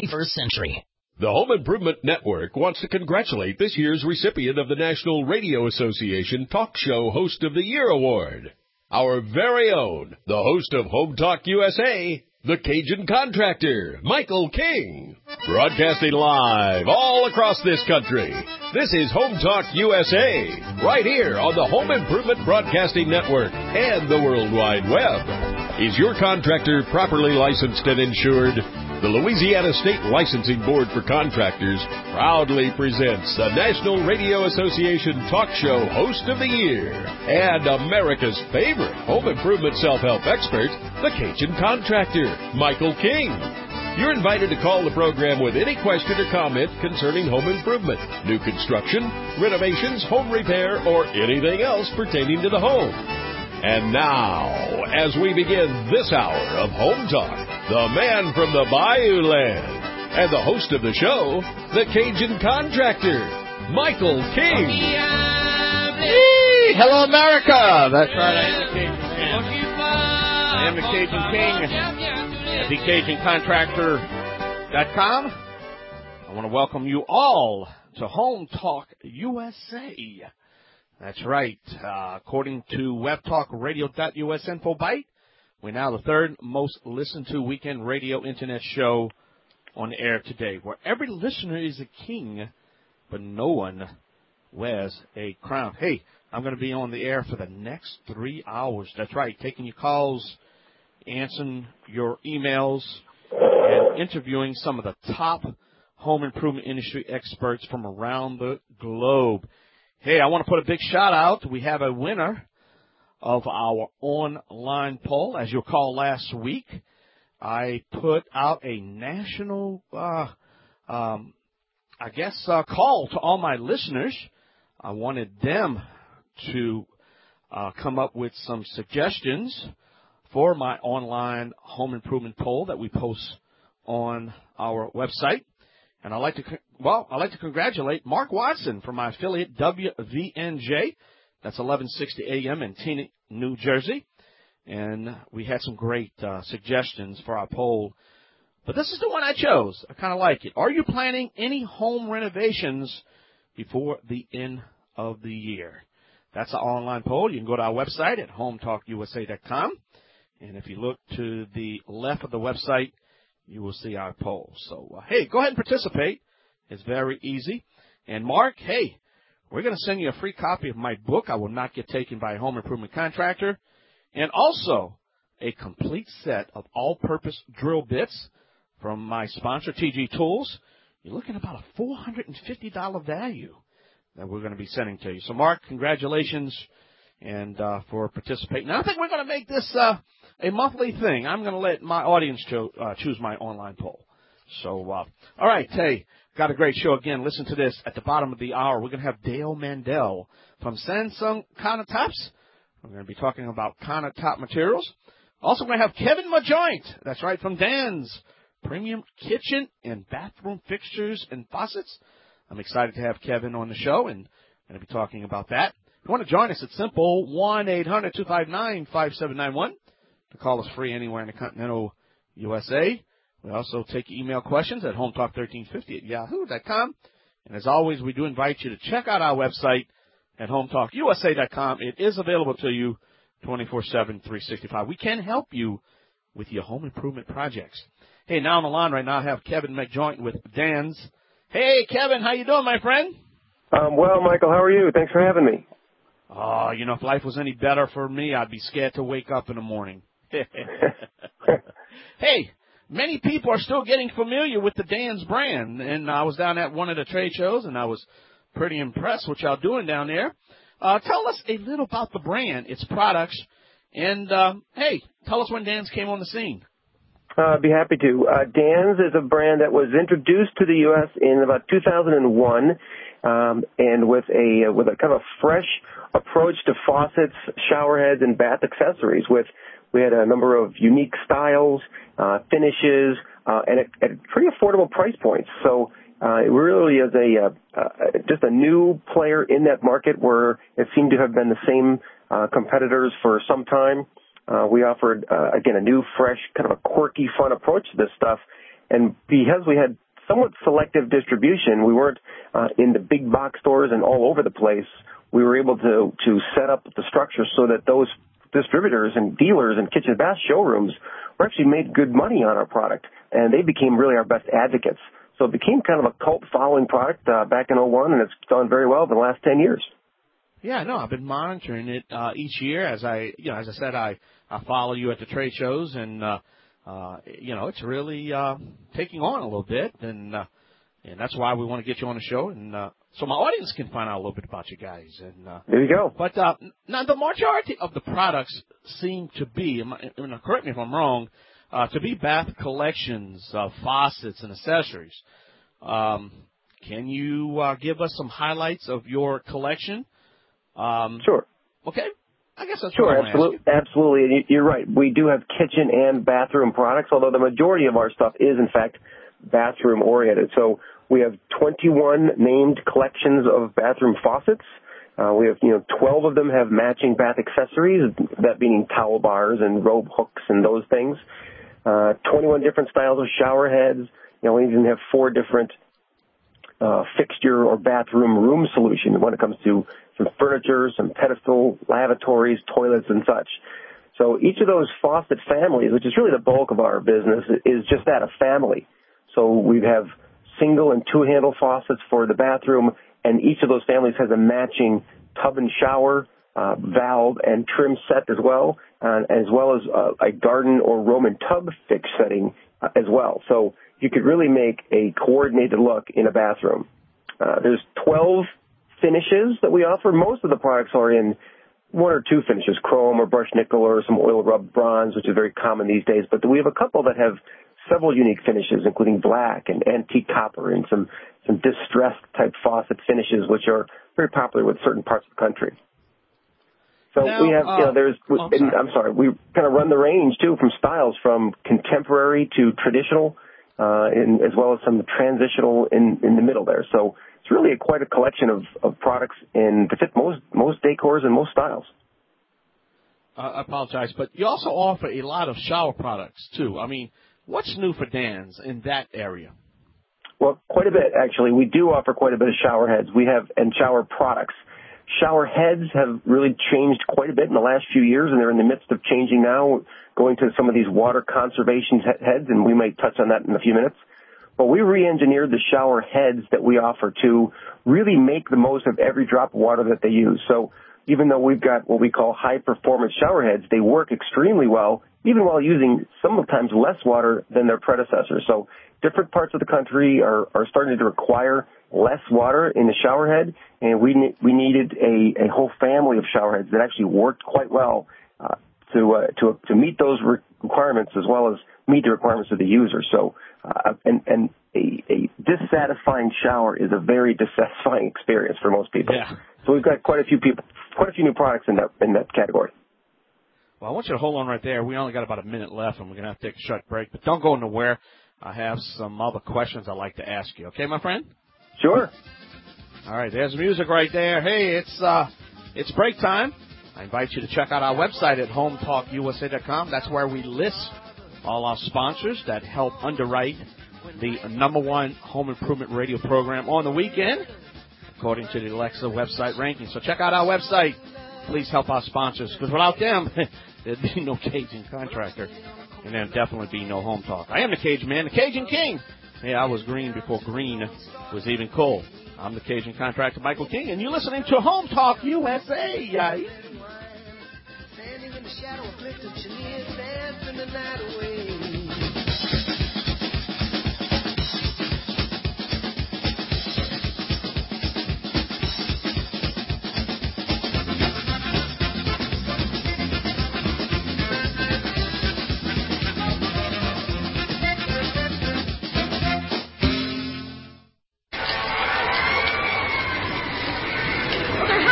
21st century. The Home Improvement Network wants to congratulate this year's recipient of the National Radio Association Talk Show Host of the Year Award, our very own, the host of Home Talk USA, the Cajun Contractor, Michael King. Broadcasting live all across this country, this is Home Talk USA, right here on the Home Improvement Broadcasting Network and the World Wide Web. Is your contractor properly licensed and insured? The Louisiana State Licensing Board for Contractors proudly presents the National Radio Association Talk Show Host of the Year and America's favorite home improvement self-help expert, the Cajun Contractor, Michael King. You're invited to call the program with any question or comment concerning home improvement, new construction, renovations, home repair, or anything else pertaining to the home. And now, as we begin this hour of Home Talk, the man from the Bayou Land and the host of the show, the Cajun Contractor, Michael King. Hey, hello, America. That's right, I am the Cajun man. I am the Cajun King at thecajuncontractor.com. I want to welcome you all to Home Talk USA. That's right. According to webtalkradio.us info byte, we're now the third most listened to weekend radio internet show on the air today, where every listener is a king, but no one wears a crown. Hey, I'm going to be on the air for the next 3 hours. That's right, taking your calls, answering your emails, and interviewing some of the top home improvement industry experts from around the globe. Hey, I want to put a big shout out. We have a winner of our online poll. As you'll recall, last week, I put out a national, call to all my listeners. I wanted them to come up with some suggestions for my online home improvement poll that we post on our website. And I'd like to congratulate Mark Watson from my affiliate WVNJ. That's 1160 AM in Teaneck, New Jersey. And we had some great suggestions for our poll. But this is the one I chose. I kind of like it. Are you planning any home renovations before the end of the year? That's our online poll. You can go to our website at hometalkusa.com. And if you look to the left of the website, you will see our poll. So, hey, go ahead and participate. It's very easy. And, Mark, hey, we're going to send you a free copy of my book, I Will Not Get Taken by a Home Improvement Contractor, and also a complete set of all-purpose drill bits from my sponsor, TG Tools. You're looking at about a $450 value that we're going to be sending to you. So, Mark, congratulations and for participating. Now, I think we're going to make this a monthly thing. I'm going to let my audience choose my online poll. So, all right, hey, got a great show again. Listen to this. At the bottom of the hour, we're going to have Dale Mandel from Samsung Countertops. We're going to be talking about countertop materials. Also, we're going to have Kevin Majoint. That's right, from Dan's Premium Kitchen and Bathroom Fixtures and Faucets. I'm excited to have Kevin on the show, and I'm going to be talking about that. If you want to join us, it's simple, 1-800-259-5791. To call us free anywhere in the continental USA. We also take email questions at hometalk1350@yahoo.com. And as always, we do invite you to check out our website at hometalkusa.com. It is available to you 24/7, 365. We can help you with your home improvement projects. Hey, now on the line right now, I have Kevin McJoint with Dan's. Hey, Kevin, how you doing, my friend? Well, Michael, how are you? Thanks for having me. Oh, you know, if life was any better for me, I'd be scared to wake up in the morning. Hey, many people are still getting familiar with the Dan's brand, and I was down at one of the trade shows, and I was pretty impressed with y'all doing down there. Tell us a little about the brand, its products, and, hey, tell us when Dan's came on the scene. I'd be happy to. Dan's is a brand that was introduced to the U.S. in about 2001, and with a kind of a fresh approach to faucets, shower heads, and bath accessories. We had a number of unique styles, finishes, and at pretty affordable price points. So it really is just a new player in that market where it seemed to have been the same competitors for some time. We offered, again, a new, fresh, kind of a quirky, fun approach to this stuff. And because we had somewhat selective distribution, we weren't in the big box stores and all over the place. We were able to set up the structure so that those distributors and dealers and kitchen bath showrooms were actually made good money on our product, and they became really our best advocates. So it became kind of a cult following product back in '01, and it's done very well for the last 10 years. Yeah, no, I've been monitoring it each year. As I said, I follow you at the trade shows, and it's really taking on a little bit, and that's why we want to get you on the show, and so my audience can find out a little bit about you guys. And there you go. But now the majority of the products seem to be, correct me if I'm wrong, to be bath collections of faucets and accessories. Can you give us some highlights of your collection? Sure. Okay. I guess that's sure. Absolutely. And you're right. We do have kitchen and bathroom products, although the majority of our stuff is, in fact, bathroom oriented. So we have 21 named collections of bathroom faucets. We have, 12 of them have matching bath accessories, that being towel bars and robe hooks and those things. 21 different styles of shower heads. We even have 4 different fixture or bathroom room solutions when it comes to some furniture, some pedestal, lavatories, toilets, and such. So each of those faucet families, which is really the bulk of our business, is just that, a family. So we have single and two-handle faucets for the bathroom, and each of those families has a matching tub and shower, valve and trim set as well as a garden or Roman tub fix setting as well. So you could really make a coordinated look in a bathroom. There's 12 finishes that we offer. Most of the products are in 1 or 2 finishes, chrome or brushed nickel or some oil rubbed bronze, which is very common these days. But we have a couple that have several unique finishes, including black and antique copper and some distressed type faucet finishes, which are very popular with certain parts of the country. So now, we have, we kind of run the range too, from styles from contemporary to traditional, as well as some transitional in the middle there. So it's really quite a collection of products to fit most decors and most styles. I apologize, but you also offer a lot of shower products too. I mean, what's new for Dan's in that area? Well, quite a bit, actually. We do offer quite a bit of shower heads. And shower products. Shower heads have really changed quite a bit in the last few years, and they're in the midst of changing now, going to some of these water conservation heads, and we might touch on that in a few minutes. But we re-engineered the shower heads that we offer to really make the most of every drop of water that they use. So even though we've got what we call high-performance shower heads, they work extremely well, even while using sometimes less water than their predecessors. So different parts of the country are starting to require less water in the shower head, and we needed a whole family of shower heads that actually worked quite well to meet those requirements as well as meet the requirements of the user. So a dissatisfying shower is a very dissatisfying experience for most people. Yeah. So we've got quite a few new products in that category. Well, I want you to hold on right there. We only got about a minute left, and we're going to have to take a short break. But don't go nowhere. I have some other questions I'd like to ask you. Okay, my friend? Sure. All right, there's music right there. Hey, it's break time. I invite you to check out our website at hometalkusa.com. That's where we list all our sponsors that help underwrite the #1 home improvement radio program on the weekend, according to the Alexa website ranking. So check out our website. Please help our sponsors, because without them, there'd be no Cajun Contractor, and there'd definitely be no Home Talk. I am the Cajun Man, the Cajun King. Yeah, I was green before green was even cool. I'm the Cajun Contractor, Michael King, and you're listening to Home Talk USA. Standing in the shadow of Clifton Chenier, dancing the night away.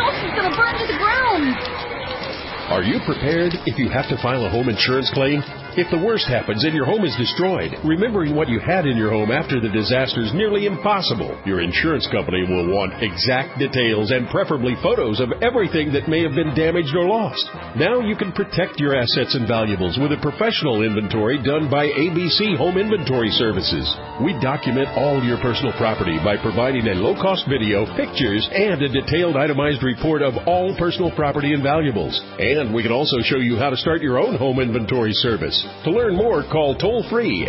Are you prepared if you have to file a home insurance claim? If the worst happens and your home is destroyed, remembering what you had in your home after the disaster is nearly impossible. Your insurance company will want exact details and preferably photos of everything that may have been damaged or lost. Now you can protect your assets and valuables with a professional inventory done by ABC Home Inventory Services. We document all your personal property by providing a low-cost video, pictures, and a detailed itemized report of all personal property and valuables. And we can also show you how to start your own home inventory service. To learn more, call toll-free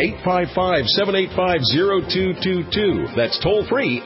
855-785-0222. That's toll-free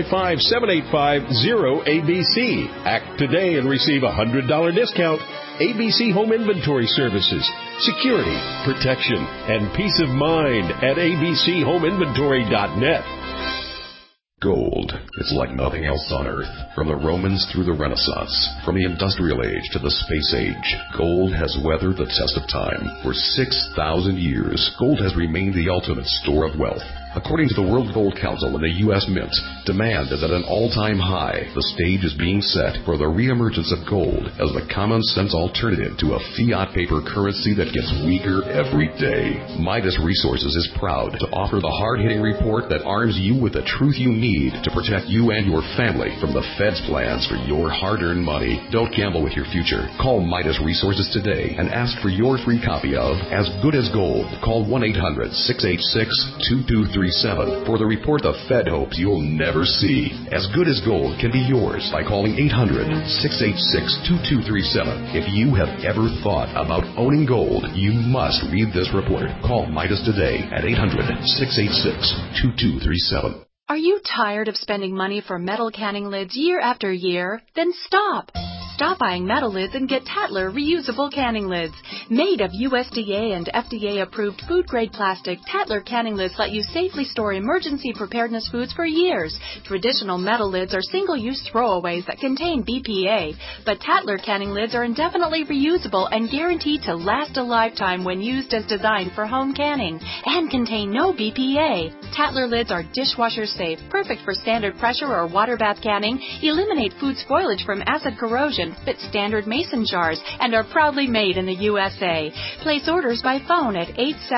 855-785-0ABC. Act today and receive a $100 discount. ABC Home Inventory Services. Security, protection, and peace of mind at abchomeinventory.net. Gold. It's like nothing else on Earth. From the Romans through the Renaissance, from the Industrial Age to the Space Age, gold has weathered the test of time. For 6,000 years, gold has remained the ultimate store of wealth. According to the World Gold Council and the U.S. Mint, demand is at an all-time high. The stage is being set for the reemergence of gold as the common-sense alternative to a fiat paper currency that gets weaker every day. Midas Resources is proud to offer the hard-hitting report that arms you with the truth you need to protect you and your family from the Fed's plans for your hard-earned money. Don't gamble with your future. Call Midas Resources today and ask for your free copy of As Good as Gold. Call 1-800-686-2237 for the report the Fed hopes you'll never see. As Good as Gold can be yours by calling 800-686-2237. If you have ever thought about owning gold, you must read this report. Call Midas today at 800-686-2237. Are you tired of spending money for metal canning lids year after year? Then stop! Stop buying metal lids and get Tatler reusable canning lids. Made of USDA and FDA-approved food-grade plastic, Tatler canning lids let you safely store emergency preparedness foods for years. Traditional metal lids are single-use throwaways that contain BPA, but Tatler canning lids are indefinitely reusable and guaranteed to last a lifetime when used as designed for home canning and contain no BPA. Tatler lids are dishwasher safe, perfect for standard pressure or water bath canning, eliminate food spoilage from acid corrosion, fit standard mason jars, and are proudly made in the USA. Place orders by phone at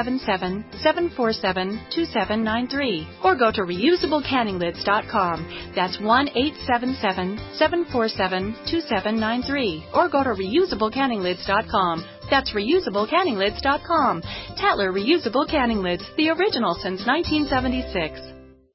877-747-2793 or go to reusablecanninglids.com. That's 1-877-747-2793 or go to reusablecanninglids.com. That's reusablecanninglids.com. Tatler Reusable Canning Lids, the original since 1976.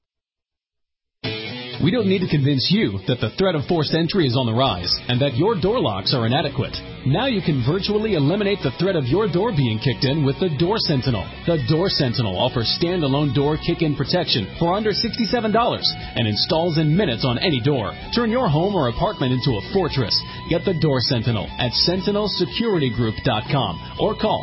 We don't need to convince you that the threat of forced entry is on the rise and that your door locks are inadequate. Now you can virtually eliminate the threat of your door being kicked in with the Door Sentinel. The Door Sentinel offers standalone door kick-in protection for under $67 and installs in minutes on any door. Turn your home or apartment into a fortress. Get the Door Sentinel at sentinelsecuritygroup.com or call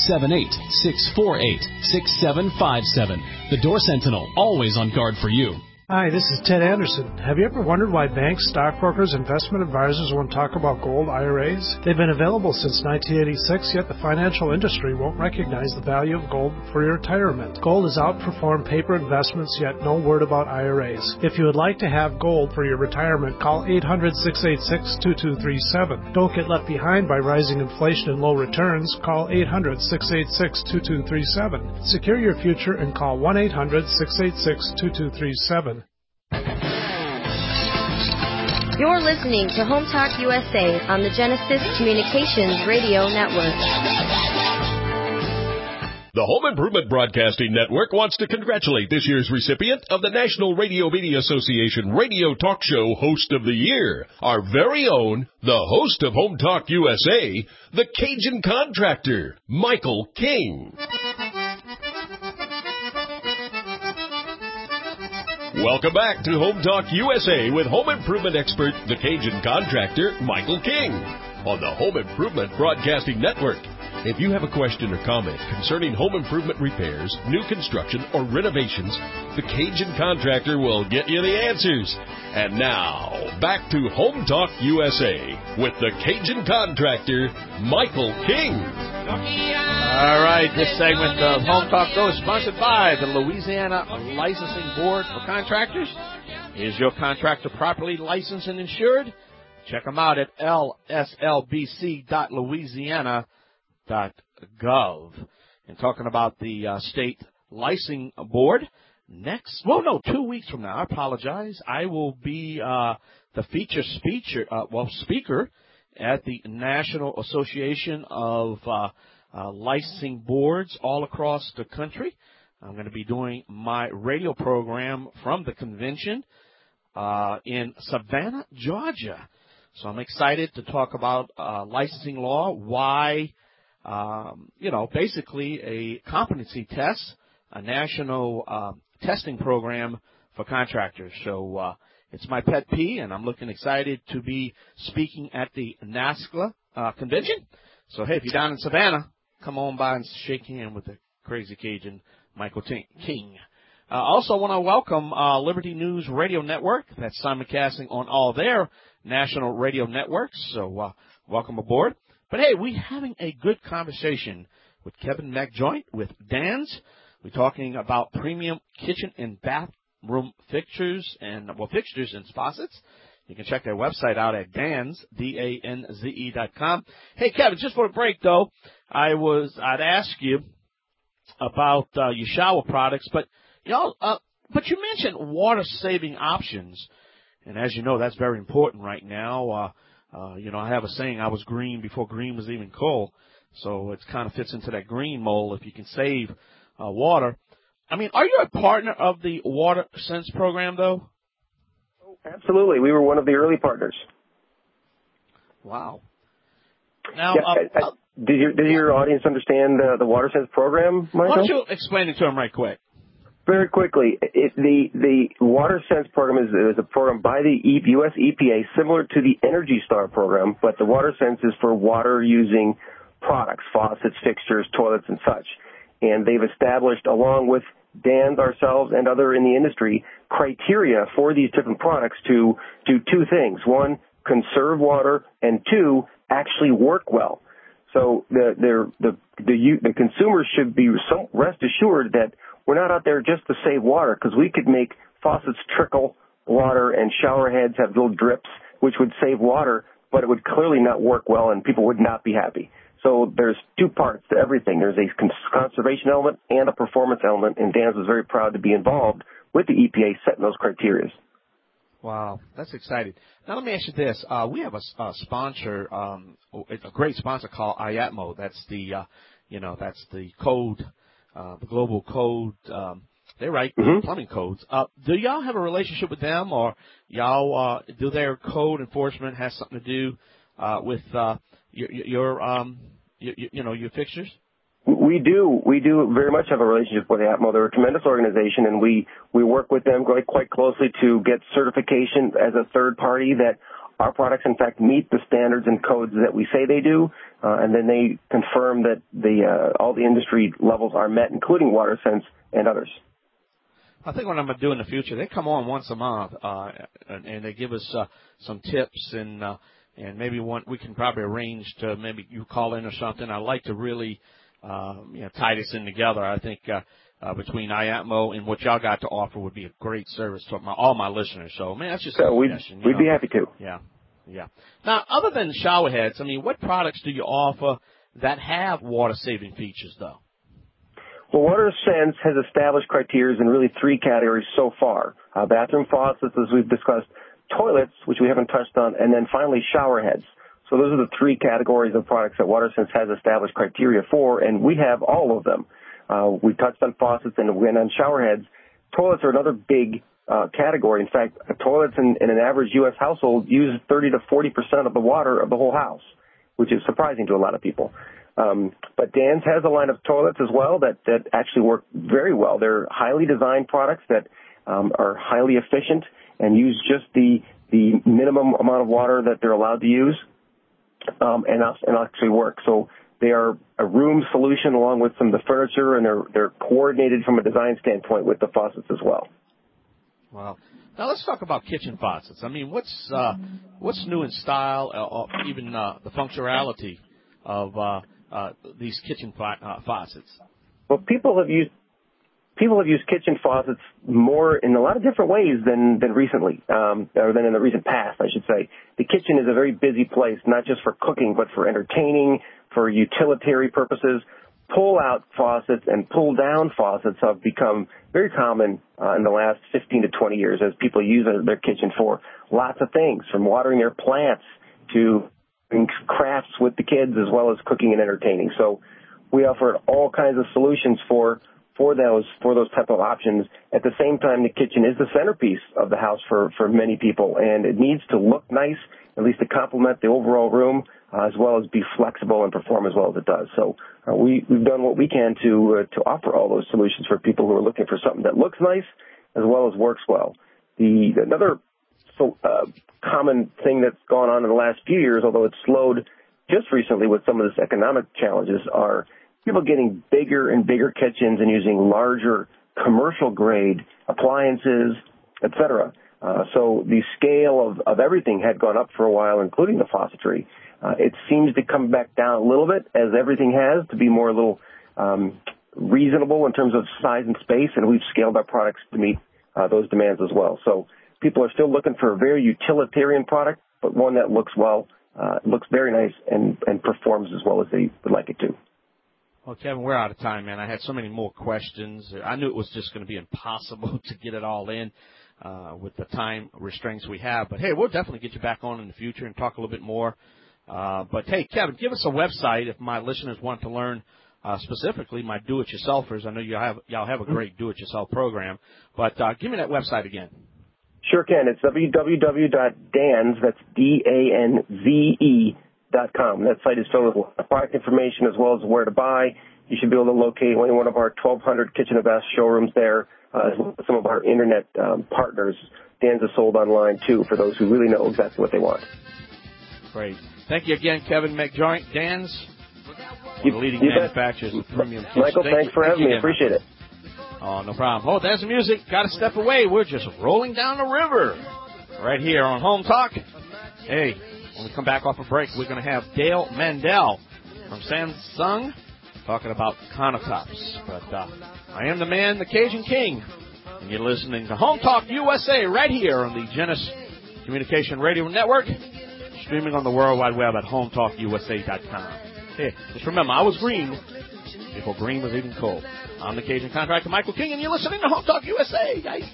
678-648-6757. The Door Sentinel, always on guard for you. Hi, this is Ted Anderson. Have you ever wondered why banks, stockbrokers, investment advisors won't talk about gold IRAs? They've been available since 1986, yet the financial industry won't recognize the value of gold for your retirement. Gold has outperformed paper investments, yet no word about IRAs. If you would like to have gold for your retirement, call 800-686-2237. Don't get left behind by rising inflation and low returns. Call 800-686-2237. Secure your future and call 1-800-686-2237. You're listening to Home Talk USA on the Genesis Communications Radio Network. The Home Improvement Broadcasting Network wants to congratulate this year's recipient of the National Radio Media Association Radio Talk Show Host of the Year, our very own, the host of Home Talk USA, the Cajun Contractor, Michael King. Welcome back to Home Talk USA with home improvement expert, the Cajun Contractor, Michael King, on the Home Improvement Broadcasting Network. If you have a question or comment concerning home improvement repairs, new construction, or renovations, the Cajun Contractor will get you the answers. And now, back to Home Talk USA with the Cajun Contractor, Michael King. All right, this segment of Home Talk Go is sponsored by the Louisiana Licensing Board for Contractors. Is your contractor properly licensed and insured? Check them out at lslbc.louisiana.gov. and talking about the state licensing board. 2 weeks from now, I apologize, I will be the feature speaker at the National Association of Licensing Boards all across the country. I'm going to be doing my radio program from the convention in Savannah, Georgia. So I'm excited to talk about licensing law, why, basically a competency test, a national testing program for contractors. So it's my pet peeve, and I'm looking excited to be speaking at the NASCLA convention. So, hey, if you're down in Savannah, come on by and shake hands with the crazy Cajun Michael King. Also want to welcome Liberty News Radio Network. That's simulcasting on all their national radio networks. So welcome aboard. But, hey, we're having a good conversation with Kevin McJoint with Dan's. We're talking about premium kitchen and bathroom fixtures and faucets. You can check their website out at Dan's, DANZE.com. Hey, Kevin, just for a break, though, I'd ask you about your shower products, but you mentioned water-saving options, and as you know, that's very important right now. I have a saying, I was green before green was even cool, so it kind of fits into that green mold if you can save water. I mean, are you a partner of the Water Sense program, though? Oh, absolutely. We were one of the early partners. Wow. Now, did your audience understand the Water Sense program, Michael? Why don't you explain it to them right quick? Very quickly, the Water Sense program is a program by the U.S. EPA similar to the Energy Star program, but the Water Sense is for water-using products, faucets, fixtures, toilets, and such. And they've established, along with Dan's, ourselves, and other in the industry, criteria for these different products to do two things. One, conserve water, and two, actually work well. So the consumers should be rest assured that we're not out there just to save water, because we could make faucets trickle water and shower heads have little drips, which would save water, but it would clearly not work well and people would not be happy. So there's two parts to everything. There's a conservation element and a performance element, and Dan's was very proud to be involved with the EPA setting those criteria. Wow, that's exciting. Now let me ask you this: we have a sponsor, a great sponsor called IATMO. That's the, that's the code, the global code. They write plumbing codes. Do y'all have a relationship with them, or y'all do their code enforcement has something to do with your fixtures? We do very much have a relationship with IATMO. They're a tremendous organization, and we work with them quite closely to get certification as a third party that our products, in fact, meet the standards and codes that we say they do, and then they confirm that all the industry levels are met, including WaterSense and others. I think what I'm going to do in the future, they come on once a month, and they give us some tips, and maybe we can probably arrange to maybe you call in or something. I'd like to really tie this in together. I think between IATMO and what y'all got to offer would be a great service to all my listeners. So, man, that's just a suggestion. We'd be happy to. Yeah. Now, other than shower heads, I mean, what products do you offer that have water-saving features, though? Well, WaterSense has established criteria in really three categories so far. Bathroom faucets, as we've discussed, toilets, which we haven't touched on, and then finally shower heads. So those are the three categories of products that WaterSense has established criteria for, and we have all of them. We touched on faucets and went on shower heads. Toilets are another big category. In fact, toilets in an average U.S. household use 30 to 40% of the water of the whole house, which is surprising to a lot of people. But Dan's has a line of toilets as well that actually work very well. They're highly designed products that are highly efficient and use just the minimum amount of water that they're allowed to use, and actually work. So they are a room solution along with some of the furniture, and they're coordinated from a design standpoint with the faucets as well. Wow. Now let's talk about kitchen faucets. I mean, what's new in style, or even the functionality of these kitchen faucets? Well, people have used kitchen faucets more in a lot of different ways than recently, or than in the recent past, I should say. The kitchen is a very busy place, not just for cooking, but for entertaining, for utilitarian purposes. pull-out faucets and pull-down faucets have become very common in the last 15 to 20 years as people use their kitchen for lots of things, from watering their plants to crafts with the kids as well as cooking and entertaining. So we offer all kinds of solutions for those type of options. At the same time, the kitchen is the centerpiece of the house for many people, and it needs to look nice, at least to complement the overall room, as well as be flexible and perform as well as it does. So we've done what we can to offer all those solutions for people who are looking for something that looks nice as well as works well. Another common thing that's gone on in the last few years, although it's slowed just recently with some of this economic challenges, are people getting bigger and bigger kitchens and using larger commercial-grade appliances, et cetera. So the scale of everything had gone up for a while, including the faucetry. It seems to come back down a little bit, as everything has, to be more a little reasonable in terms of size and space, and we've scaled our products to meet those demands as well. So people are still looking for a very utilitarian product, but one that looks well, looks very nice, and performs as well as they would like it to. Well, Kevin, we're out of time, man. I had so many more questions. I knew it was just going to be impossible to get it all in with the time restraints we have. But, hey, we'll definitely get you back on in the future and talk a little bit more. But, hey, Kevin, give us a website if my listeners want to learn specifically my do-it-yourselfers. I know y'all have a great do-it-yourself program. But give me that website again. Sure can. It's www.danze, that's DANZE.com. That site is filled with product information as well as where to buy. You should be able to locate any one of our 1,200 Kitchen and Bath showrooms there, as well as some of our internet partners. Danze is sold online, too, for those who really know exactly what they want. Great. Thank you again, Kevin McJoint. Danze, one of the leading manufacturers of premium kitchens. Michael, thanks for having me. Appreciate it. Oh, no problem. Oh, there's the music. Got to step away. We're just rolling down the river right here on Home Talk. Hey, when we come back off a break, we're going to have Dale Mandel from Samsung talking about countertops. But I am the man, the Cajun King, and you're listening to Home Talk USA right here on the Genesis Communication Radio Network, streaming on the World Wide Web at HomeTalkUSA.com. Hey, just remember, I was green before green was even cold. I'm the Cajun contractor, Michael King, and you're listening to Home Talk USA, guys.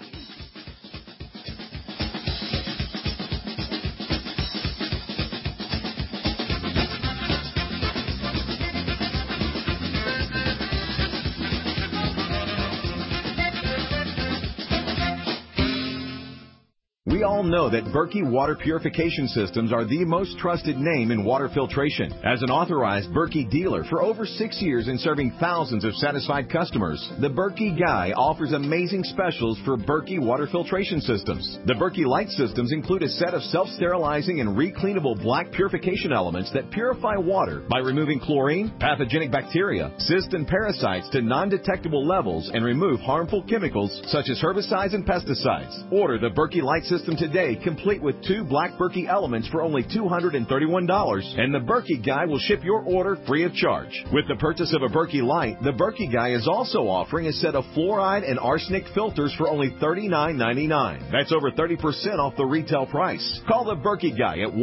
We all know that Berkey Water Purification Systems are the most trusted name in water filtration. As an authorized Berkey dealer for over 6 years and serving thousands of satisfied customers, the Berkey Guy offers amazing specials for Berkey Water Filtration Systems. The Berkey Light Systems include a set of self-sterilizing and recleanable black purification elements that purify water by removing chlorine, pathogenic bacteria, cysts, and parasites to non-detectable levels and remove harmful chemicals such as herbicides and pesticides. Order the Berkey Light System today, complete with 2 black Berkey elements for only $231, and the Berkey Guy will ship your order free of charge. With the purchase of a Berkey Light, the Berkey Guy is also offering a set of fluoride and arsenic filters for only $39.99. That's over 30% off the retail price. Call the Berkey Guy at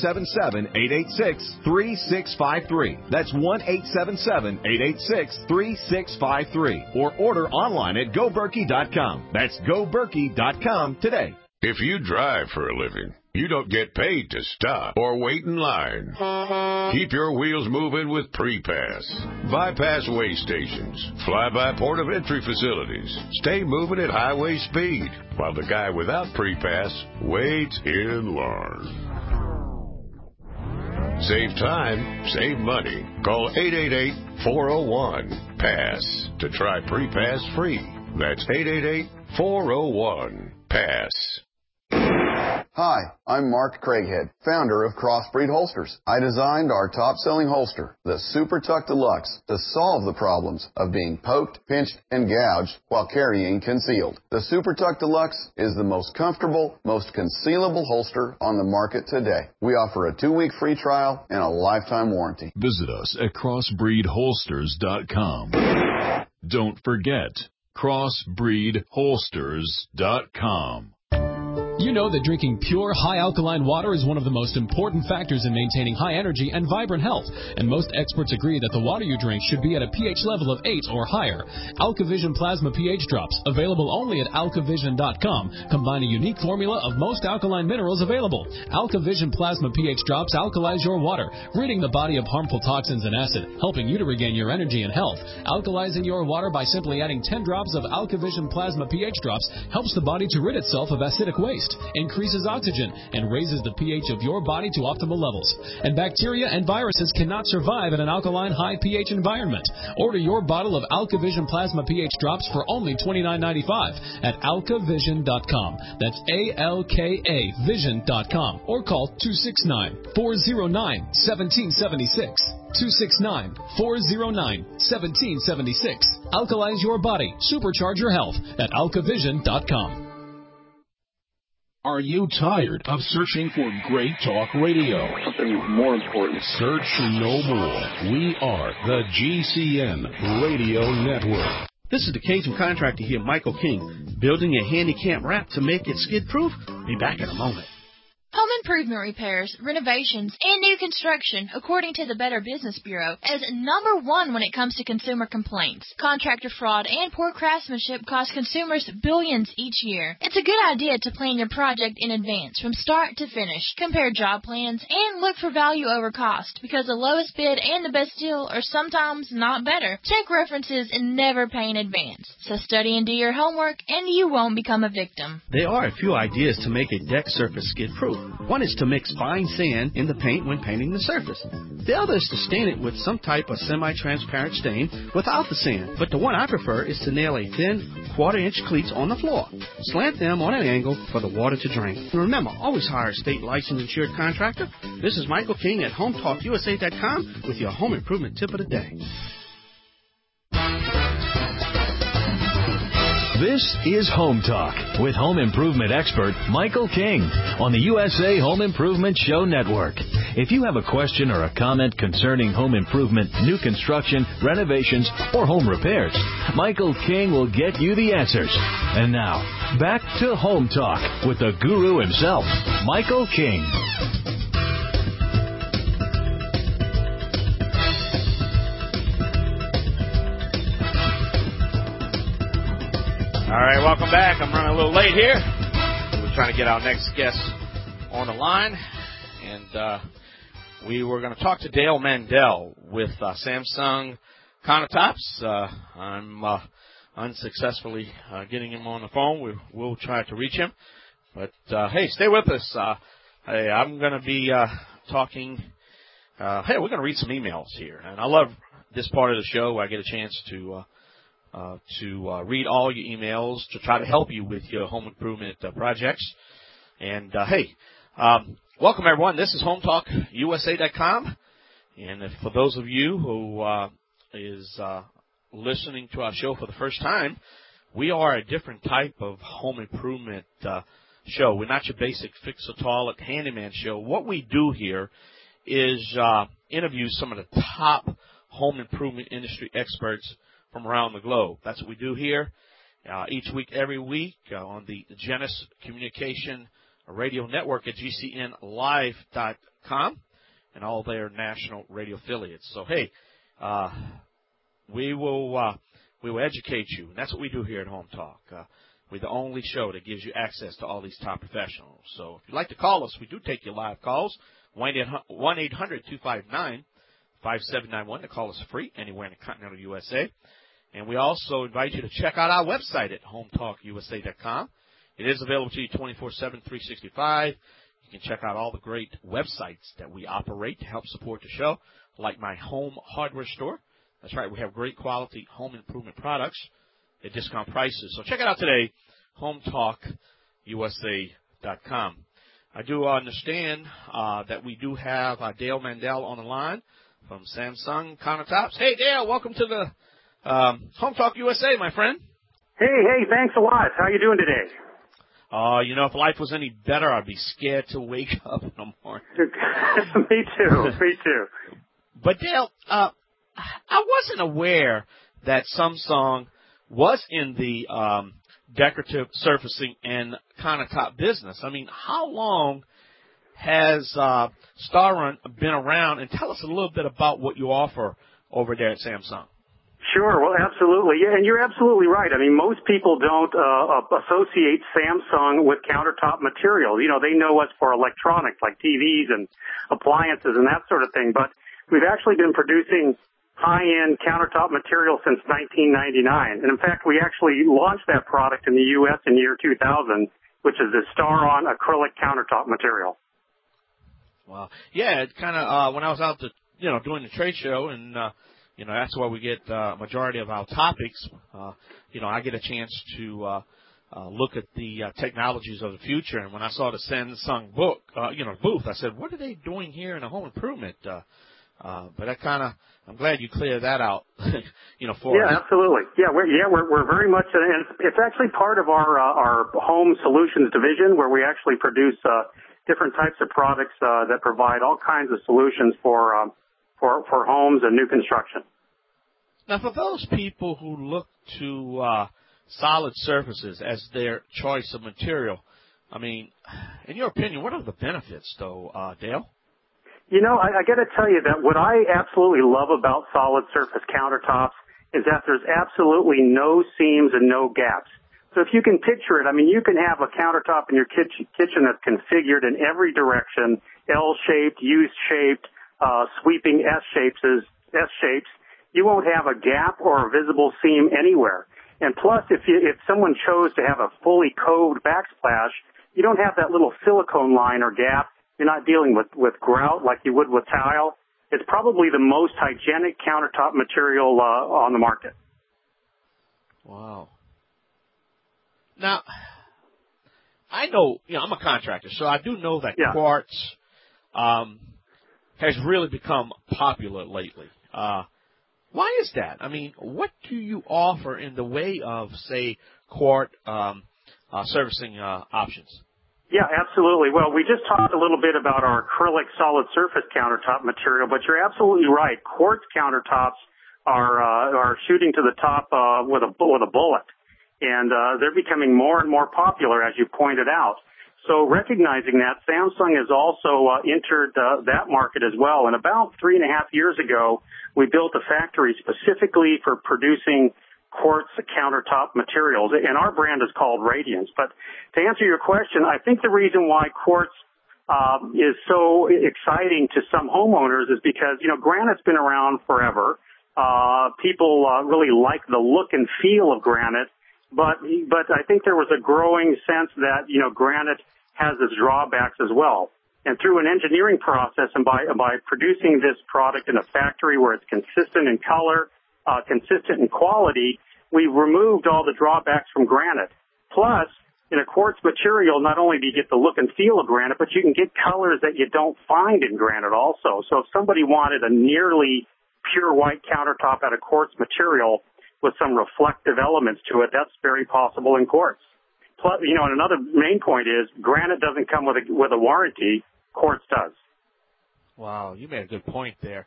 1-877-886-3653. That's 1-877-886-3653. Or order online at GoBerkey.com. That's GoBerkey.com today. If you drive for a living, you don't get paid to stop or wait in line. Keep your wheels moving with Pre-Pass. Bypass way stations, fly-by port of entry facilities. Stay moving at highway speed, while the guy without Pre-Pass waits in line. Save time, save money. Call 888-401-PASS to try Pre-Pass free. That's 888-401-PASS. Hi, I'm Mark Craighead, founder of Crossbreed Holsters. I designed our top-selling holster, the Super Tuck Deluxe, to solve the problems of being poked, pinched, and gouged while carrying concealed. The Super Tuck Deluxe is the most comfortable, most concealable holster on the market today. We offer a 2-week free trial and a lifetime warranty. Visit us at crossbreedholsters.com. Don't forget, crossbreedholsters.com. You know that drinking pure, high alkaline water is one of the most important factors in maintaining high energy and vibrant health, and most experts agree that the water you drink should be at a pH level of 8 or higher. AlkaVision Plasma pH Drops, available only at alkavision.com, combine a unique formula of most alkaline minerals available. AlkaVision Plasma pH Drops alkalize your water, ridding the body of harmful toxins and acid, helping you to regain your energy and health. Alkalizing your water by simply adding 10 drops of AlkaVision Plasma pH Drops helps the body to rid itself of acidic waste, increases oxygen, and raises the pH of your body to optimal levels. And bacteria and viruses cannot survive in an alkaline high pH environment. Order your bottle of AlkaVision Plasma pH Drops for only $29.95 at alkavision.com. That's ALKA Vision.com, or call 269-409-1776. 269-409-1776. Alkalize your body. Supercharge your health at alkavision.com. Are you tired of searching for great talk radio? Something more important. Search no more. We are the GCN Radio Network. This is the Cajun contractor here, Michael King, building a handicap ramp to make it skid-proof. Be back in a moment. Home improvement repairs, renovations, and new construction, according to the Better Business Bureau, is number one when it comes to consumer complaints. Contractor fraud and poor craftsmanship cost consumers billions each year. It's a good idea to plan your project in advance, from start to finish. Compare job plans and look for value over cost, because the lowest bid and the best deal are sometimes not better. Check references and never pay in advance. So study and do your homework, and you won't become a victim. There are a few ideas to make a deck surface skid-proof. One is to mix fine sand in the paint when painting the surface. The other is to stain it with some type of semi-transparent stain without the sand. But the one I prefer is to nail a thin quarter-inch cleats on the floor. Slant them on an angle for the water to drain. And remember, always hire a state licensed insured contractor. This is Michael King at HomeTalkUSA.com with your home improvement tip of the day. This is Home Talk with home improvement expert Michael King on the USA Home Improvement Show Network. If you have a question or a comment concerning home improvement, new construction, renovations, or home repairs, Michael King will get you the answers. And now, back to Home Talk with the guru himself, Michael King. All right, welcome back. I'm running a little late here. We're trying to get our next guest on the line, and we were going to talk to Dale Mandel with Samsung countertops. I'm unsuccessfully getting him on the phone. We'll try to reach him, but hey, stay with us. Hey, I'm going to be talking. Hey, we're going to read some emails here, and I love this part of the show. I get a chance to read all your emails to try to help you with your home improvement projects. And, hey, welcome, everyone. This is HomeTalkUSA.com. And for those of you who is listening to our show for the first time, we are a different type of home improvement show. We're not your basic fix-a-toilet handyman show. What we do here is interview some of the top home improvement industry experts from around the globe. That's what we do here each week, every week on the Genesis Communication Radio Network at GCNlive.com and all their national radio affiliates. So, hey, we will educate you, and that's what we do here at Home Talk. We're the only show that gives you access to all these top professionals. So if you'd like to call us, we do take your live calls, 1-800-259-5791 to call us free anywhere in the continental USA. And we also invite you to check out our website at HomeTalkUSA.com. It is available to you 24/7, 365. You can check out all the great websites that we operate to help support the show, like my home hardware store. That's right, we have great quality home improvement products at discount prices. So check it out today, HomeTalkUSA.com. I do understand that we do have Dale Mandel on the line from Samsung Countertops. Hey, Dale, welcome to the Home Talk USA, my friend. Hey, thanks a lot. How you doing today? You know, if life was any better, I'd be scared to wake up in the morning. Me too. But Dale, I wasn't aware that Samsung was in the decorative surfacing and countertop business. I mean, how long has StarRun been around? And tell us a little bit about what you offer over there at Samsung. Sure. Well, absolutely. Yeah, and you're absolutely right. I mean, most people don't associate Samsung with countertop material. You know, they know us for electronics like TVs and appliances and that sort of thing. But we've actually been producing high-end countertop material since 1999. And in fact, we actually launched that product in the U.S. in year 2000, which is the StarRun acrylic countertop material. Wow. Yeah, it kind of, when I was out doing the trade show, and, that's where we get majority of our topics, I get a chance to look at the technologies of the future. And when I saw the Samsung booth, I said, what are they doing here in the home improvement? But I'm glad you cleared that out, for us. Yeah, absolutely. Yeah, we're very much, and it's actually part of our home solutions division where we actually produce different types of products that provide all kinds of solutions for homes and new construction. Now, for those people who look to solid surfaces as their choice of material, I mean, in your opinion, what are the benefits, though, Dale? I got to tell you that what I absolutely love about solid surface countertops is that there's absolutely no seams and no gaps. So if you can picture it, I mean, you can have a countertop in your kitchen that's configured in every direction, L-shaped, U-shaped, sweeping S-shapes. You won't have a gap or a visible seam anywhere. And plus, if someone chose to have a fully coved backsplash, you don't have that little silicone line or gap. You're not dealing with grout like you would with tile. It's probably the most hygienic countertop material on the market. Wow. Now, I know, I'm a contractor, so I do know that quartz has really become popular lately. Why is that? I mean, what do you offer in the way of, say, quartz surfacing options? Yeah, absolutely. Well, we just talked a little bit about our acrylic solid surface countertop material, but you're absolutely right. Quartz countertops are shooting to the top with a bullet, and they're becoming more and more popular, as you pointed out. So recognizing that, Samsung has also entered that market as well. And about 3.5 years ago, we built a factory specifically for producing quartz countertop materials, and our brand is called Radiance. But to answer your question, I think the reason why quartz is so exciting to some homeowners is because, granite's been around forever. People really like the look and feel of granite, but I think there was a growing sense that, granite has its drawbacks as well. And through an engineering process and by producing this product in a factory where it's consistent in color, consistent in quality, we've removed all the drawbacks from granite. Plus, in a quartz material, not only do you get the look and feel of granite, but you can get colors that you don't find in granite also. So if somebody wanted a nearly pure white countertop out of quartz material with some reflective elements to it, that's very possible in quartz. Plus, and another main point is granite doesn't come with a warranty. Quartz does. Wow, you made a good point there.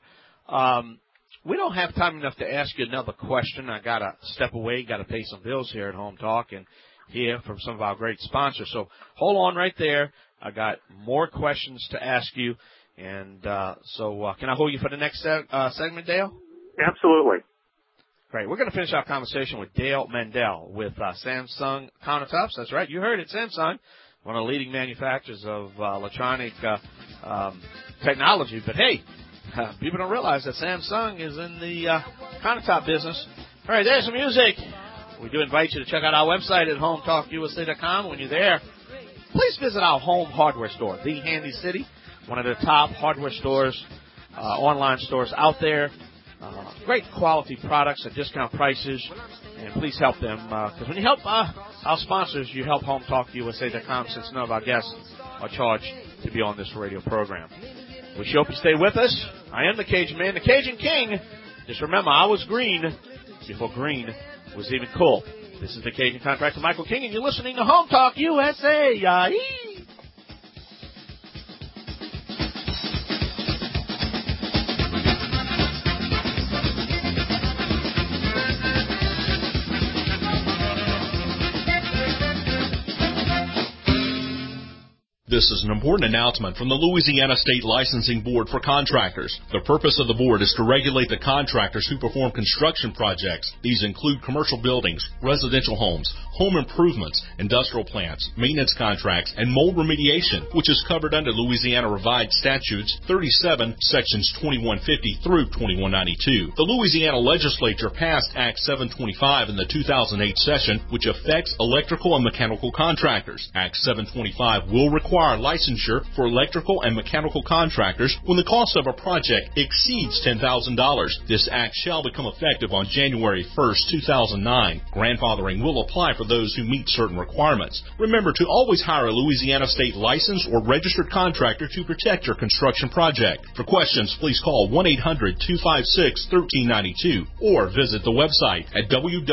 We don't have time enough to ask you another question. I got to step away, got to pay some bills here at Home Talk and hear from some of our great sponsors. So hold on right there. I got more questions to ask you. And so can I hold you for the next segment, Dale? Absolutely. Great. We're going to finish our conversation with Dale Mendel with Samsung Countertops. That's right. You heard it, Samsung, one of the leading manufacturers of electronic technology. But, hey, people don't realize that Samsung is in the countertop business. All right, there's some music. We do invite you to check out our website at HomeTalkUSA.com. When you're there, please visit our home hardware store, The Handy City, one of the top hardware stores, online stores out there. Great quality products at discount prices, and please help them because when you help our sponsors, you help HomeTalkUSA.com since none of our guests are charged to be on this radio program. We hope you stay with us. I am the Cajun Man, the Cajun King. Just remember, I was green before green was even cool. This is the Cajun Contractor Michael King, and you're listening to Home Talk USA. Yee! This is an important announcement from the Louisiana State Licensing Board for Contractors. The purpose of the board is to regulate the contractors who perform construction projects. These include commercial buildings, residential homes, home improvements, industrial plants, maintenance contracts, and mold remediation, which is covered under Louisiana Revised Statutes 37, Sections 2150 through 2192. The Louisiana Legislature passed Act 725 in the 2008 session, which affects electrical and mechanical contractors. Act 725 will require licensure for electrical and mechanical contractors when the cost of a project exceeds $10,000. This act shall become effective on January 1st, 2009. Grandfathering will apply for those who meet certain requirements. Remember to always hire a Louisiana State licensed or registered contractor to protect your construction project. For questions, please call 1-800-256-1392 or visit the website at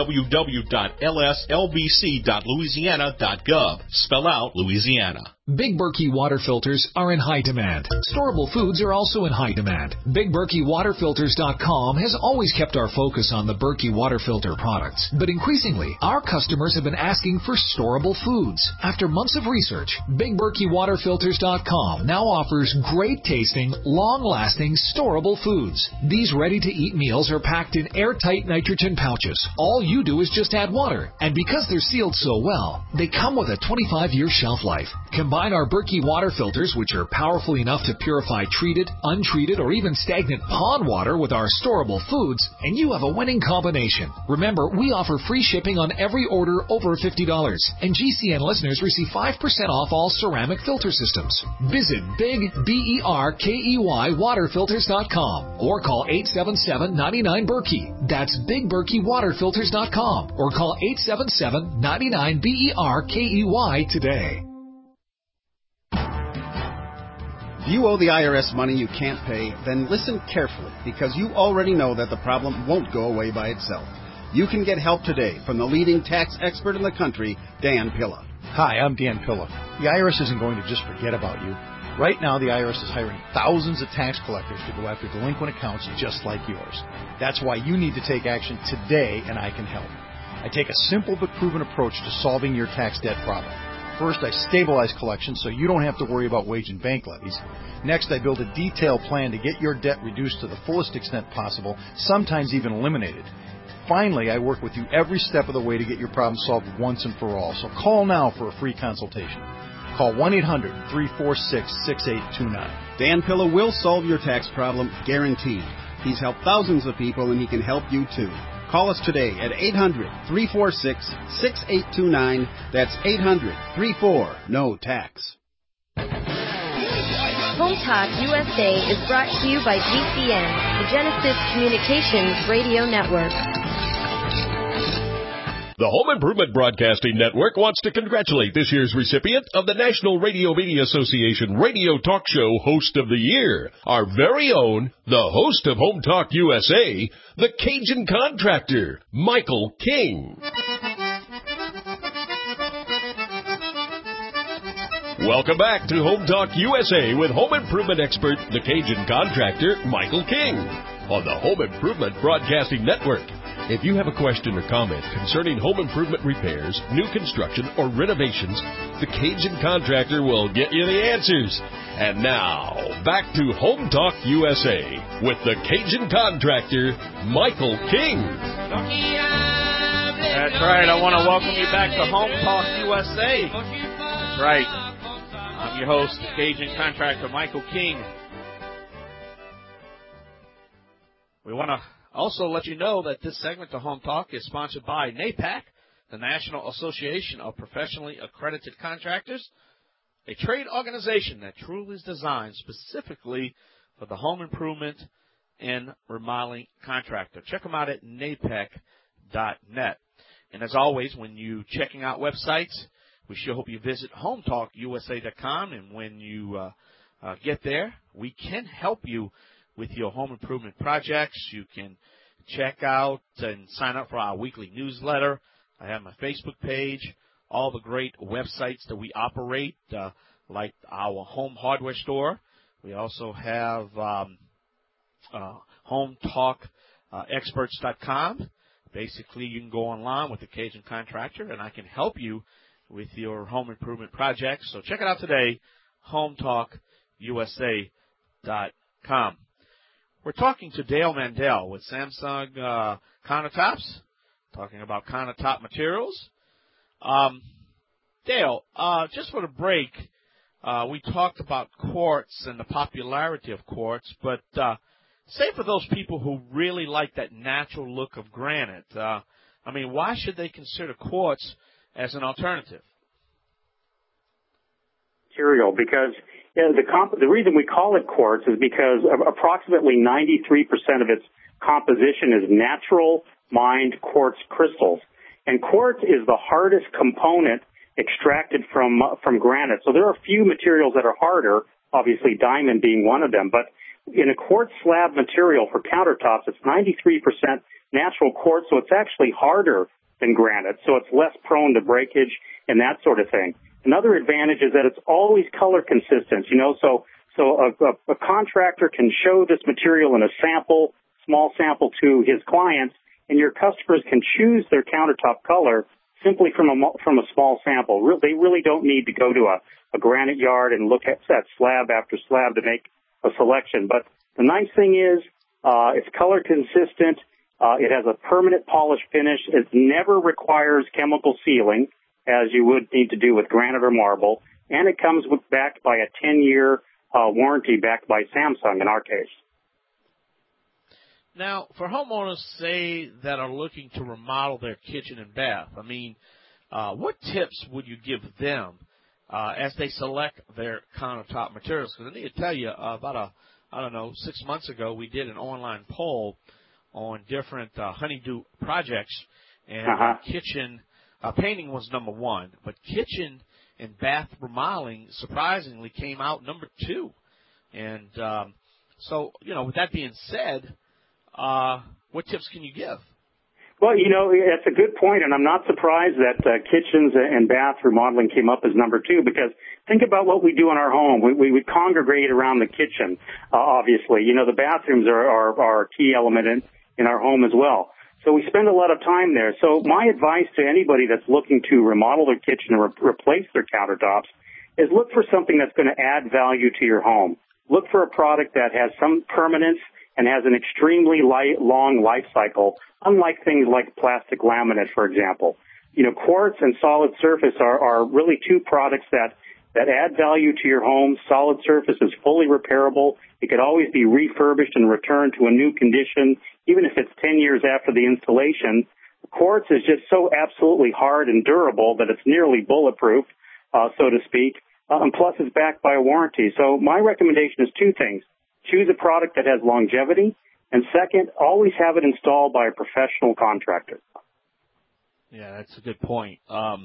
www.lslbc.louisiana.gov. Spell out Louisiana. Big Berkey water filters are in high demand. Storable foods are also in high demand. BigBerkeyWaterFilters.com has always kept our focus on the Berkey water filter products. But increasingly, our customers have been asking for storable foods. After months of research, BigBerkeyWaterFilters.com now offers great tasting, long-lasting, storable foods. These ready-to-eat meals are packed in airtight nitrogen pouches. All you do is just add water. And because they're sealed so well, they come with a 25-year shelf life. Combine our Berkey water filters, which are powerful enough to purify treated, untreated, or even stagnant pond water with our storable foods, and you have a winning combination. Remember, we offer free shipping on every order over $50, and GCN listeners receive 5% off all ceramic filter systems. Visit BigBerkeyWaterFilters.com or call 877-99-BERKEY. That's BigBerkeyWaterFilters.com or call 877-99-BERKEY today. If you owe the IRS money you can't pay, then listen carefully, because you already know that the problem won't go away by itself. You can get help today from the leading tax expert in the country, Dan Pilla. Hi, I'm Dan Pilla. The IRS isn't going to just forget about you. Right now, the IRS is hiring thousands of tax collectors to go after delinquent accounts just like yours. That's why you need to take action today, and I can help. I take a simple but proven approach to solving your tax debt problem. First, I stabilize collections so you don't have to worry about wage and bank levies. Next, I build a detailed plan to get your debt reduced to the fullest extent possible, sometimes even eliminated. Finally, I work with you every step of the way to get your problem solved once and for all. So call now for a free consultation. Call 1-800-346-6829. Dan Pilla will solve your tax problem, guaranteed. He's helped thousands of people, and he can help you too. Call us today at 800-346-6829. That's 800-34-NO-TAX. Home Talk USA is brought to you by GCN, the Genesis Communications Radio Network. The Home Improvement Broadcasting Network wants to congratulate this year's recipient of the National Radio Media Association Radio Talk Show Host of the Year, our very own, the host of Home Talk USA, the Cajun Contractor, Michael King. Welcome back to Home Talk USA with home improvement expert, the Cajun Contractor, Michael King, on the Home Improvement Broadcasting Network. If you have a question or comment concerning home improvement repairs, new construction, or renovations, the Cajun Contractor will get you the answers. And now, back to Home Talk USA with the Cajun Contractor, Michael King. That's right. I want to welcome you back to Home Talk USA. That's right. I'm your host, the Cajun Contractor, Michael King. We want to also let you know that this segment of Home Talk is sponsored by NAPAC, the National Association of Professionally Accredited Contractors, a trade organization that truly is designed specifically for the home improvement and remodeling contractor. Check them out at napac.net. And as always, when you're checking out websites, we sure hope you visit HomeTalkUSA.com, and when you get there, we can help you with your home improvement projects. You can check out and sign up for our weekly newsletter. I have my Facebook page, all the great websites that we operate, like our home hardware store. We also have HomeTalkExperts.com. Basically, you can go online with the Cajun Contractor, and I can help you with your home improvement projects. So check it out today, HometalkUSA.com. We're talking to Dale Mandel with Samsung countertops, talking about countertop materials. Dale, just for the break, we talked about quartz and the popularity of quartz, but say for those people who really like that natural look of granite, why should they consider quartz as an alternative? Material, because the reason we call it quartz is because approximately 93% of its composition is natural mined quartz crystals. And quartz is the hardest component extracted from granite. So there are a few materials that are harder, obviously diamond being one of them. But in a quartz slab material for countertops, it's 93% natural quartz, so it's actually harder than granite. So it's less prone to breakage and that sort of thing. Another advantage is that it's always color consistent, so a contractor can show this material in a small sample to his clients, and your customers can choose their countertop color simply from a small sample. They really don't need to go to a granite yard and look at slab after slab to make a selection. But the nice thing is it's color consistent. It has a permanent polish finish. It never requires chemical sealing, as you would need to do with granite or marble, and it comes backed by a 10-year warranty backed by Samsung in our case. Now, for homeowners, say, that are looking to remodel their kitchen and bath, what tips would you give them as they select their countertop materials? Because I need to tell you, about 6 months ago, we did an online poll on different honeydew projects, and kitchen painting was number one, but kitchen and bath remodeling surprisingly came out number two. And so, with that being said, what tips can you give? Well, that's a good point, and I'm not surprised that kitchens and bath remodeling came up as number two, because think about what we do in our home. We congregate around the kitchen, obviously. The bathrooms are a key element in our home as well. So we spend a lot of time there. So my advice to anybody that's looking to remodel their kitchen or replace their countertops is look for something that's going to add value to your home. Look for a product that has some permanence and has an extremely long life cycle, unlike things like plastic laminate, for example. Quartz and solid surface are really two products that add value to your home. Solid surface is fully repairable. It could always be refurbished and returned to a new condition, even if it's 10 years after the installation. Quartz is just so absolutely hard and durable that it's nearly bulletproof, so to speak, and plus it's backed by a warranty. So my recommendation is two things. Choose a product that has longevity, and second, always have it installed by a professional contractor. Yeah, that's a good point.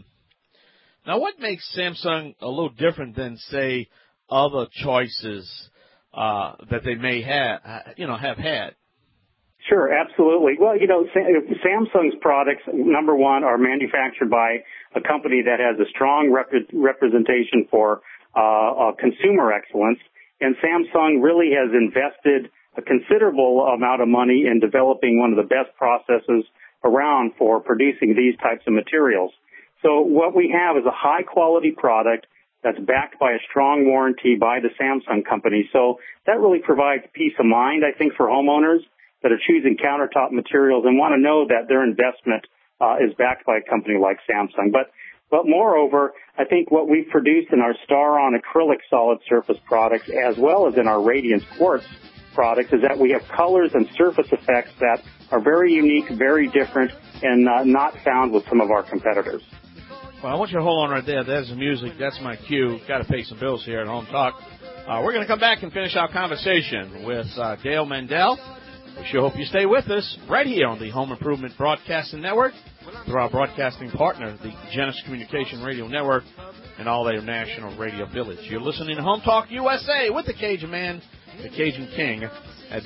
Now, what makes Samsung a little different than, say, other choices that they may have had? Sure, absolutely. Well, Samsung's products, number one, are manufactured by a company that has a strong representation for consumer excellence, and Samsung really has invested a considerable amount of money in developing one of the best processes around for producing these types of materials. So what we have is a high-quality product that's backed by a strong warranty by the Samsung company. So that really provides peace of mind, I think, for homeowners that are choosing countertop materials and want to know that their investment is backed by a company like Samsung. But moreover, I think what we've produced in our Star-On acrylic solid surface products, as well as in our Radiance quartz products, is that we have colors and surface effects that are very unique, very different, and not found with some of our competitors. Well, I want you to hold on right there. There's the music. That's my cue. Got to pay some bills here at Home Talk. We're going to come back and finish our conversation with Dale Mandel. We sure hope you stay with us right here on the Home Improvement Broadcasting Network through our broadcasting partner, the Genesis Communication Radio Network, and all their national radio affiliates. You're listening to Home Talk USA with the Cajun Man, the Cajun King, at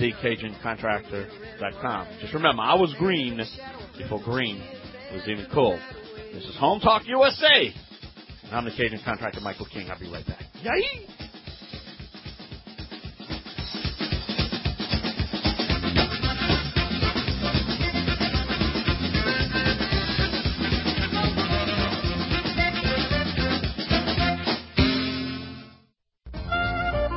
thecajuncontractor.com. Just remember, I was green before green was even cool. This is Home Talk USA, and I'm the Cajun Contractor, Michael King. I'll be right back. Yay!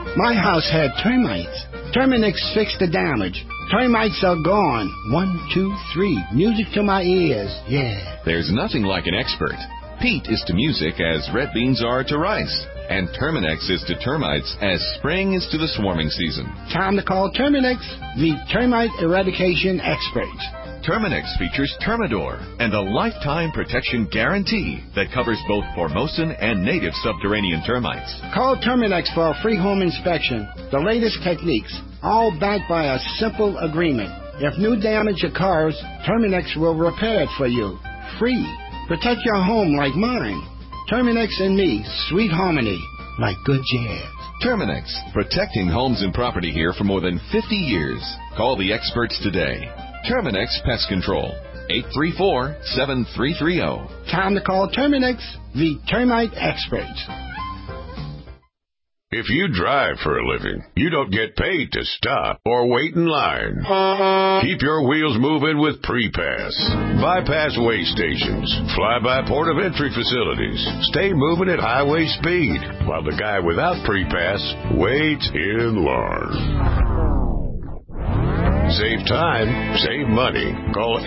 My house had termites. Terminix fixed the damage. Termites are gone. 1, 2, 3. Music to my ears. Yeah. There's nothing like an expert. Peat is to music as red beans are to rice. And Terminix is to termites as spring is to the swarming season. Time to call Terminix, the termite eradication experts. Terminix features Termidor and a lifetime protection guarantee that covers both Formosan and native subterranean termites. Call Terminix for a free home inspection. The latest techniques, all backed by a simple agreement. If new damage occurs, Terminix will repair it for you. Free. Protect your home like mine. Terminix and me, sweet harmony, like good jazz. Terminix, protecting homes and property here for more than 50 years. Call the experts today. Terminix Pest Control, 834-7330. Time to call Terminix, the termite experts. If you drive for a living, you don't get paid to stop or wait in line. Keep your wheels moving with Pre-Pass. Bypass way stations, fly-by port of entry facilities. Stay moving at highway speed while the guy without Pre-Pass waits in line. Save time, save money. Call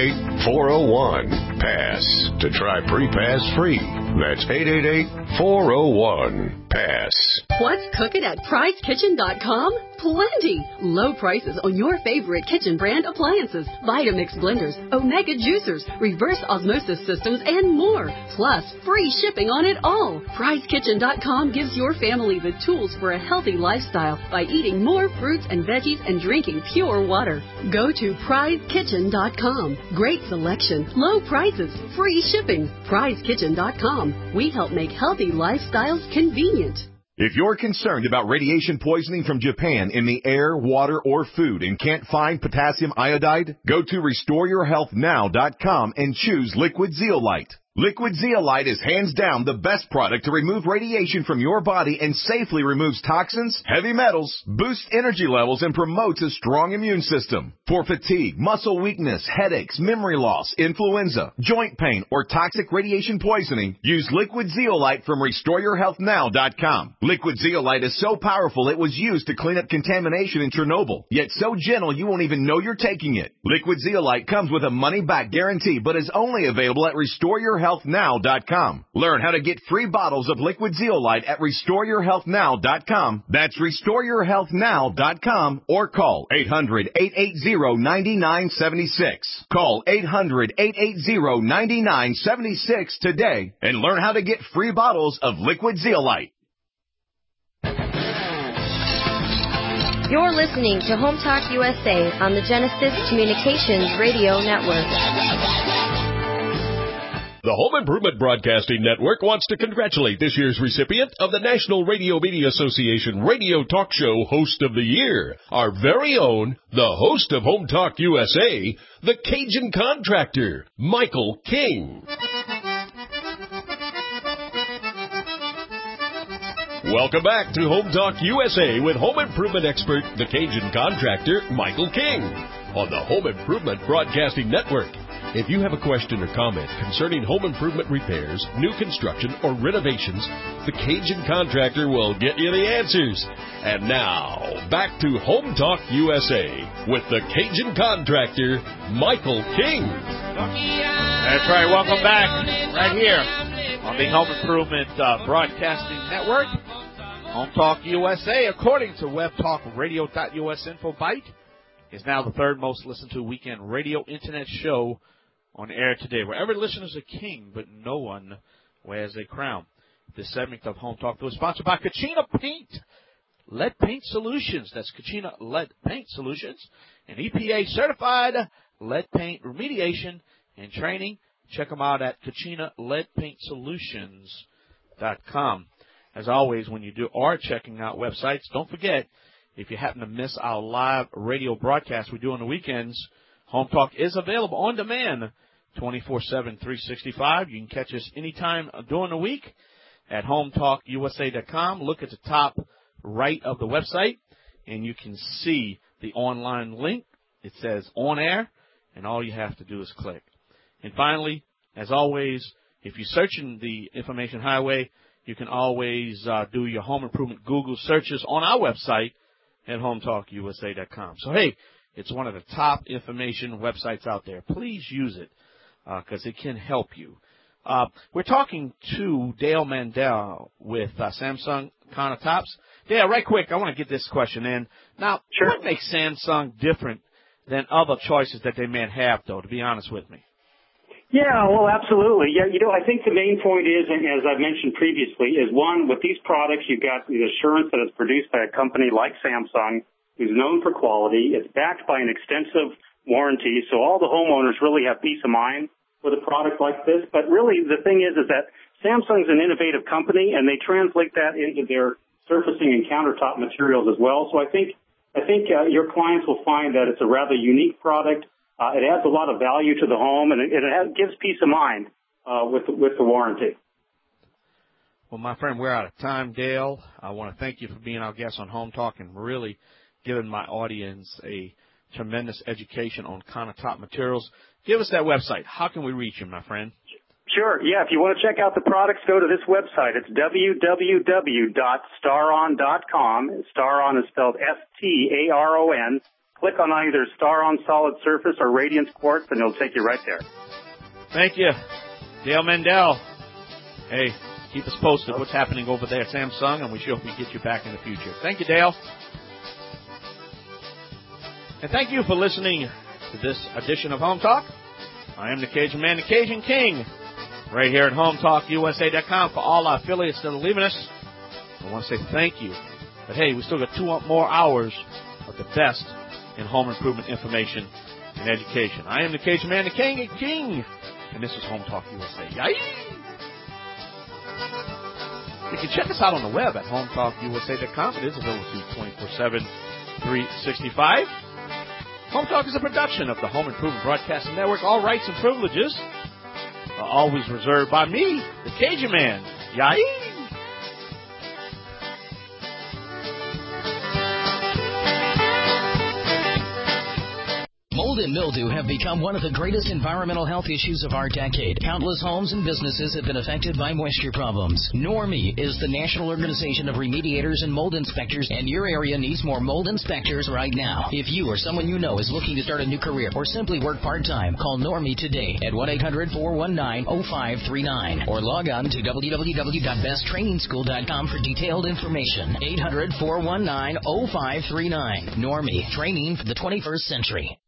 888-401-PASS to try Pre-Pass free. That's 888-401-PASS. What's cooking at PriceKitchen.com? Plenty. Low prices on your favorite kitchen brand appliances, Vitamix blenders, Omega juicers, reverse osmosis systems, and more. Plus, free shipping on it all. PriceKitchen.com gives your family the tools for a healthy lifestyle by eating more fruits and veggies and drinking pure water. Go to PrizeKitchen.com. Great selection, low prices, free shipping. PrizeKitchen.com. We help make healthy lifestyles convenient. If you're concerned about radiation poisoning from Japan in the air, water, or food and can't find potassium iodide, go to RestoreYourHealthNow.com and choose Liquid Zeolite. Liquid Zeolite is hands down the best product to remove radiation from your body and safely removes toxins, heavy metals, boosts energy levels, and promotes a strong immune system. For fatigue, muscle weakness, headaches, memory loss, influenza, joint pain, or toxic radiation poisoning, use Liquid Zeolite from RestoreYourHealthNow.com. Liquid Zeolite is so powerful it was used to clean up contamination in Chernobyl, yet so gentle you won't even know you're taking it. Liquid Zeolite comes with a money-back guarantee, but is only available at RestoreYourHealthNow.com. Learn how to get free bottles of Liquid Zeolite at RestoreYourHealthNow.com. That's RestoreYourHealthNow.com or call 800-880-9976. Call 800-880-9976 today and learn how to get free bottles of Liquid Zeolite. You're listening to Home Talk USA on the Genesis Communications Radio Network. The Home Improvement Broadcasting Network wants to congratulate this year's recipient of the National Radio Media Association Radio Talk Show Host of the Year, our very own, the host of Home Talk USA, the Cajun Contractor, Michael King. Welcome back to Home Talk USA with home improvement expert, the Cajun Contractor, Michael King, on the Home Improvement Broadcasting Network. If you have a question or comment concerning home improvement repairs, new construction, or renovations, the Cajun Contractor will get you the answers. And now, back to Home Talk USA with the Cajun Contractor, Michael King. That's right. Welcome back right here on the Home Improvement Broadcasting Network. Home Talk USA, according to webtalkradio.us, InfoBite, is now the third most listened to weekend radio internet show on air today, where every listener is a king, but no one wears a crown. This segment of Home Talk is sponsored by Kachina Paint, Lead Paint Solutions. That's Kachina Lead Paint Solutions, an EPA-certified lead paint remediation and training. Check them out at KachinaLeadPaintSolutions.com. As always, when you are checking out websites, don't forget, if you happen to miss our live radio broadcast we do on the weekends, Home Talk is available on demand 24/7, 365. You can catch us anytime during the week at HomeTalkUSA.com. Look at the top right of the website, and you can see the online link. It says On Air, and all you have to do is click. And finally, as always, if you're searching the information highway, You can always do your home improvement Google searches on our website at HometalkUSA.com. So, hey, it's one of the top information websites out there. Please use it because it can help you. We're talking to Dale Mandel with Samsung countertops. Dale, right quick, I want to get this question in. Now, what makes Samsung different than other choices that they may have, though, to be honest with me? Yeah, well, absolutely. Yeah, I think the main point is, and as I've mentioned previously, is one, with these products, you've got the assurance that it's produced by a company like Samsung, who's known for quality. It's backed by an extensive warranty, so all the homeowners really have peace of mind with a product like this. But really, the thing is that Samsung's an innovative company, and they translate that into their surfacing and countertop materials as well. So I think your clients will find that it's a rather unique product. It adds a lot of value to the home, and it gives peace of mind with the warranty. Well, my friend, we're out of time, Dale. I want to thank you for being our guest on Home Talk and really giving my audience a tremendous education on countertop materials. Give us that website. How can we reach you, my friend? Sure. Yeah, if you want to check out the products, go to this website. It's www.staron.com. Staron is spelled S-T-A-R-O-N. Click on either Staron Solid Surface or Radiance Quartz, and it'll take you right there. Thank you, Dale Mandel. Hey, keep us posted what's happening over there at Samsung, and we sure hope we get you back in the future. Thank you, Dale. And thank you for listening to this edition of Home Talk. I am the Cajun Man, the Cajun King, right here at HometalkUSA.com. For all our affiliates that are leaving us, I want to say thank you. But hey, we still got 2 more hours of the best in home improvement information and education. I am the Cajun Man, the King, and this is Home Talk USA. Yay! You can check us out on the web at HometalkUSA.com. It is available 24/7, 365. Home Talk is a production of the Home Improvement Broadcasting Network. All rights and privileges are always reserved by me, the Cajun Man. Yay! Mold and mildew have become one of the greatest environmental health issues of our decade. Countless homes and businesses have been affected by moisture problems. Normie is the national organization of remediators and mold inspectors, and your area needs more mold inspectors right now. If you or someone you know is looking to start a new career or simply work part-time, call Normie today at 1-800-419-0539 or log on to www.besttrainingschool.com for detailed information. 800-419-0539. Normie, training for the 21st century.